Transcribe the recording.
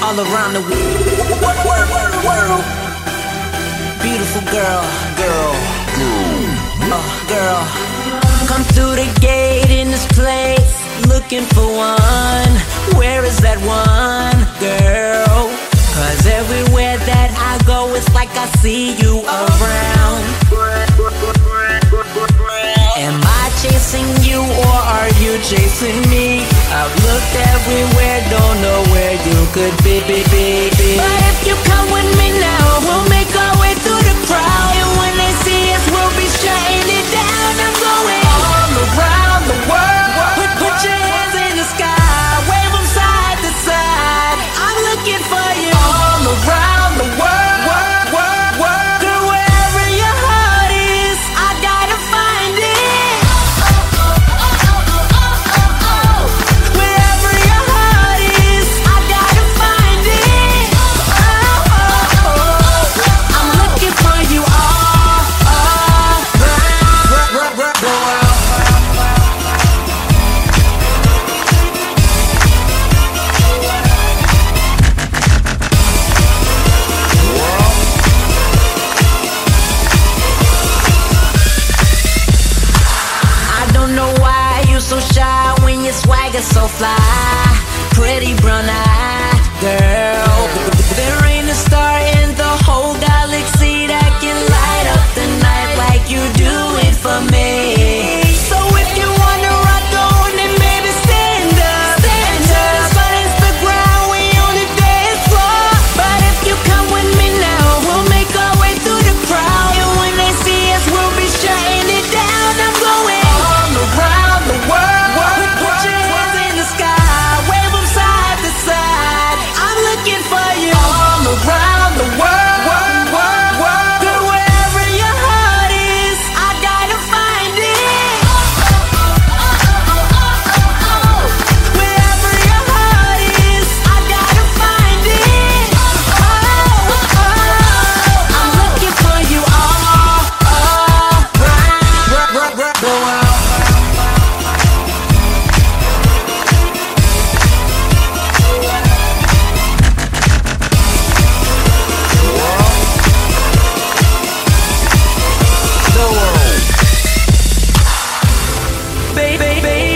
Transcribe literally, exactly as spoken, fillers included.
all around the world. Beautiful girl, girl, uh, girl. Come through the gate in this place, looking for one. Where is that one, girl? Cause everywhere that I go, it's like I see you around. Am I chasing you or are you chasing me? I've looked everywhere, don't know where you could be, be, be, be. But if you come with me now, we'll make our way through the crowd. And when they see us, we'll be shutting it down. I'm going all around the world. Put, put your hands in the sky, wave them side to side. I'm looking for you all around the world, world, world, world. Girl, wherever your heart is, I gotta find it. Wherever your heart is, I gotta find it. I'm looking for you all around the world. I don't know why you so shy when your swagger's so fly. Pretty brown-eyed girl. There ain't a star in the whole galaxy that can light up the night like you do it for me. So if you wanna rock on, then maybe stand up. Stand up. The sun is the ground, we on the dance floor. But if you come with me now, we'll make our way through the crowd. And when they see us, we'll be shutting it down. I'm going all around the world. Put your hands in the sky, wave them side to side. I'm looking for you all around the world, world, world, world. Girl, wherever your heart is, I gotta find it. Wherever your heart is, I gotta find it. I'm looking for you all around the world. Baby, baby.